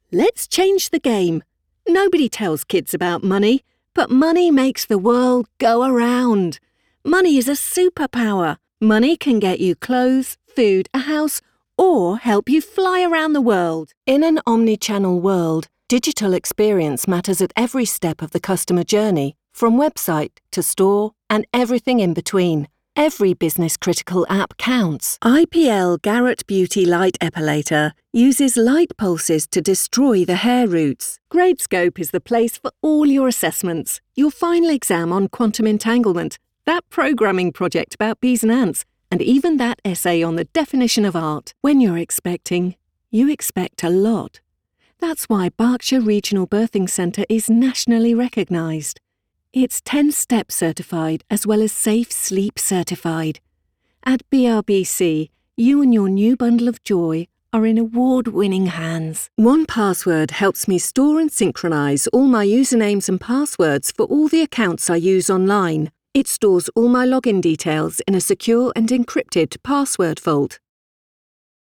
Let's change the game. Nobody tells kids about money, but money makes the world go around. Money is a superpower. Money can get you clothes, food, a house, or help you fly around the world. In an omni-channel world, digital experience matters at every step of the customer journey, from website to store and everything in between. Every business-critical app counts. IPL Garrett Beauty Light Epilator uses light pulses to destroy the hair roots. Gradescope is the place for all your assessments. Your final exam on quantum entanglement, that programming project about bees and ants, and even that essay on the definition of art. When you're expecting, you expect a lot. That's why Berkshire Regional Birthing Centre is nationally recognised. It's 10-step certified as well as Safe Sleep certified. At BRBC, you and your new bundle of joy are in award-winning hands. 1Password helps me store and synchronise all my usernames and passwords for all the accounts I use online. It stores all my login details in a secure and encrypted password vault.